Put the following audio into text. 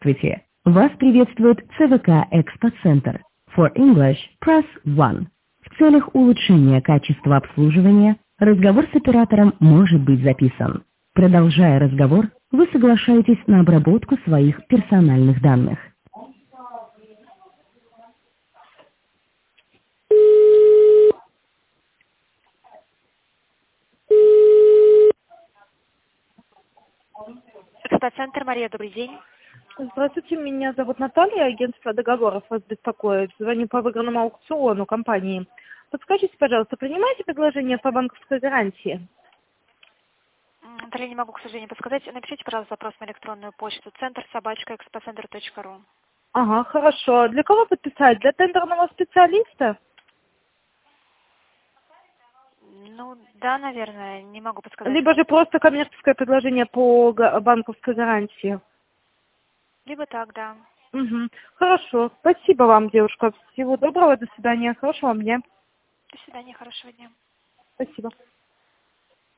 Здравствуйте. Вас приветствует ЦВК Экспоцентр. For English, press 1. В целях улучшения качества обслуживания разговор с оператором может быть записан. Продолжая разговор, вы соглашаетесь на обработку своих персональных данных. Экспоцентр, Мария, добрый день. Здравствуйте, меня зовут Наталья, агентство договоров вас беспокоит. Звоню по выигранному аукциону компании. Подскажите, пожалуйста, принимаете предложение по банковской гарантии? Наталья, не могу, к сожалению, подсказать. Напишите, пожалуйста, запрос на электронную почту центр@экспоцентр.ру. Ага, хорошо. Для кого подписать? Для тендерного специалиста? Ну, да, наверное, не могу подсказать. Либо же просто коммерческое предложение по банковской гарантии? Либо так, да. Угу. Хорошо. Спасибо вам, девушка. Всего доброго, до свидания. Хорошего вам дня. До свидания, хорошего дня. Спасибо.